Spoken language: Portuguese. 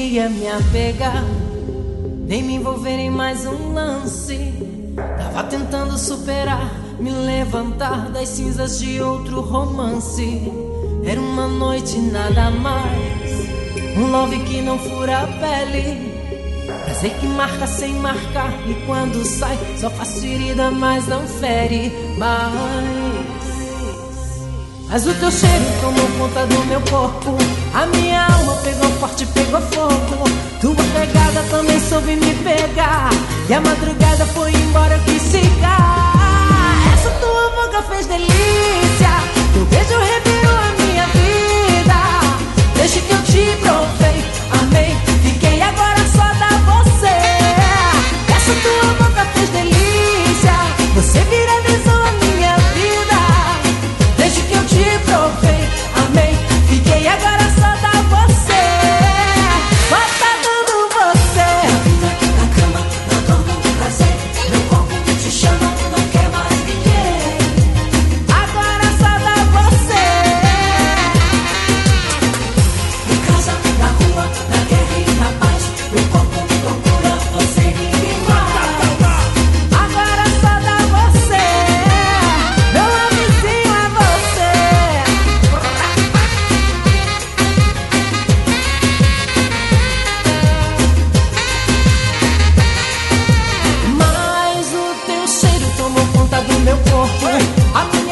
queria me apegar, nem me envolver em mais um lance. Tava tentando superar, me levantar das cinzas de outro romance. Era uma noite nada mais, um love que não fura a pele, prazer que marca sem marcar, e quando sai só faz ferida, mas não fere mas o teu cheiro tomou conta do meu corpo, a minha alma pegou forte, pegou fogo. Tua pegada também soube me pegar, e a madrugada foi embora, eu quis ficar. Essa tua boca fez delícia, teu beijo revirou a minha vida. Desde que eu te provei, amei, fiquei agora só da você. Essa tua boca fez delícia, você viralizou a minha vida. Desde que eu te provei, amei, fiquei agora só da você. Só tá dando você. Na cama, eu dormo com prazer, meu corpo te chama, não quer mais ninguém. Agora só dá você. Em casa, na rua, na guerra e na paz, meu corpo me procura, você ninguém mais. Agora só dá você. Meu amiguinho é você. Mas o teu cheiro tomou conta do meu corpo, a minha